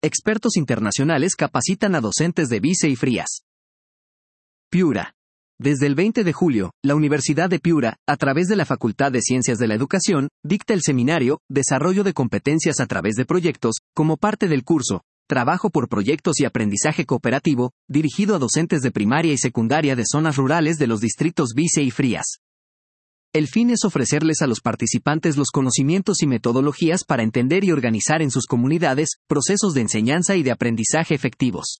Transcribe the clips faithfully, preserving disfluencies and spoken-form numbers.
expertos internacionales capacitan a docentes de Vice y Frías. Piura. Desde el veinte de julio, la Universidad de Piura, a través de la Facultad de Ciencias de la Educación, dicta el seminario Desarrollo de competencias a través de proyectos, como parte del curso Trabajo por proyectos y aprendizaje cooperativo, dirigido a docentes de primaria y secundaria de zonas rurales de los distritos Vice y Frías. El fin es ofrecerles a los participantes los conocimientos y metodologías para entender y organizar en sus comunidades procesos de enseñanza y de aprendizaje efectivos.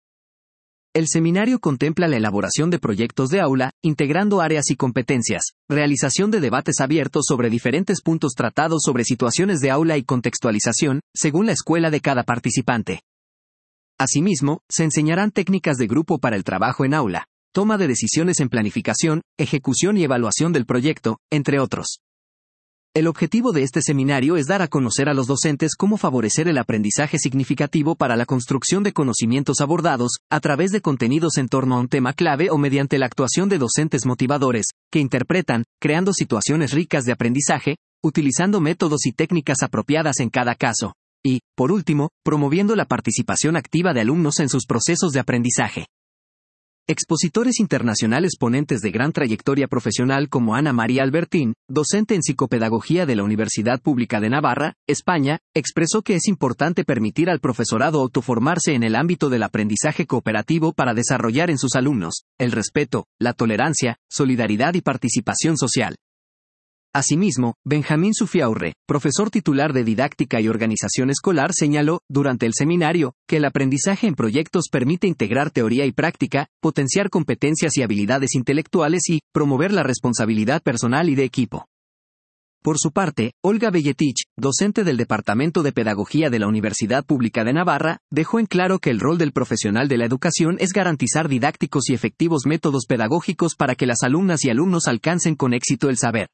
El seminario contempla la elaboración de proyectos de aula, integrando áreas y competencias, realización de debates abiertos sobre diferentes puntos tratados sobre situaciones de aula y contextualización, según la escuela de cada participante. Asimismo, se enseñarán técnicas de grupo para el trabajo en aula, toma de decisiones en planificación, ejecución y evaluación del proyecto, entre otros. El objetivo de este seminario es dar a conocer a los docentes cómo favorecer el aprendizaje significativo para la construcción de conocimientos abordados, a través de contenidos en torno a un tema clave o mediante la actuación de docentes motivadores, que interpretan, creando situaciones ricas de aprendizaje, utilizando métodos y técnicas apropiadas en cada caso, y, por último, promoviendo la participación activa de alumnos en sus procesos de aprendizaje. Expositores internacionales ponentes de gran trayectoria profesional como Ana María Albertín, docente en psicopedagogía de la Universidad Pública de Navarra, España, expresó que es importante permitir al profesorado autoformarse en el ámbito del aprendizaje cooperativo para desarrollar en sus alumnos el respeto, la tolerancia, solidaridad y participación social. Asimismo, Benjamín Sufiaurre, profesor titular de Didáctica y Organización Escolar, señaló, durante el seminario, que el aprendizaje en proyectos permite integrar teoría y práctica, potenciar competencias y habilidades intelectuales y promover la responsabilidad personal y de equipo. Por su parte, Olga Belletich, docente del Departamento de Pedagogía de la Universidad Pública de Navarra, dejó en claro que el rol del profesional de la educación es garantizar didácticos y efectivos métodos pedagógicos para que las alumnas y alumnos alcancen con éxito el saber.